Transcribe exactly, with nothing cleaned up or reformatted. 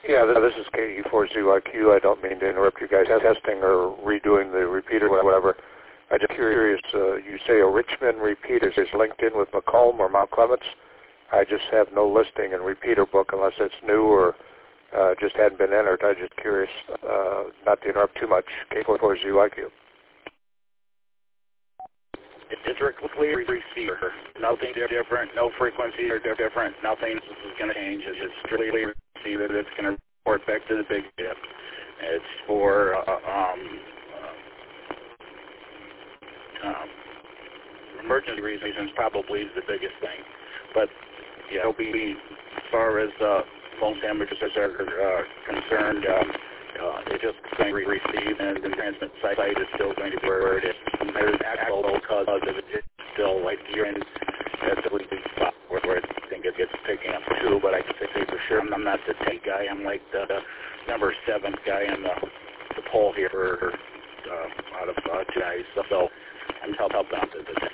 Yeah, this is K E four Z Y Q. I don't mean to interrupt you guys testing or redoing the repeater or whatever. I'm just curious, uh, you say a Richmond repeater is linked in with Macomb or Mount Clements. I just have no listing in repeater book unless it's new or uh, just hadn't been entered. I'm just curious, uh, not to interrupt too much, K E four Z Y Q. It's strictly receiver. Nothing different, no frequency or different. Nothing is going to change. It's strictly receiver that's going to report back to the big ship. It's for uh, um, uh, um, emergency reasons. Probably is the biggest thing, but yeah, it'll be as far as uh, phone damages are uh, concerned. Um, Uh, it's just going to receive, and the transmit site is still going to be where it is. And there's actual cause of it. It's still like you're in at the weekly spot where, where I think it gets picking up too, but I can say for sure I'm not the tank guy. I'm like the, the number seven guy on the, the pole here for, uh, out of uh, two guys. So I'm helping out the, the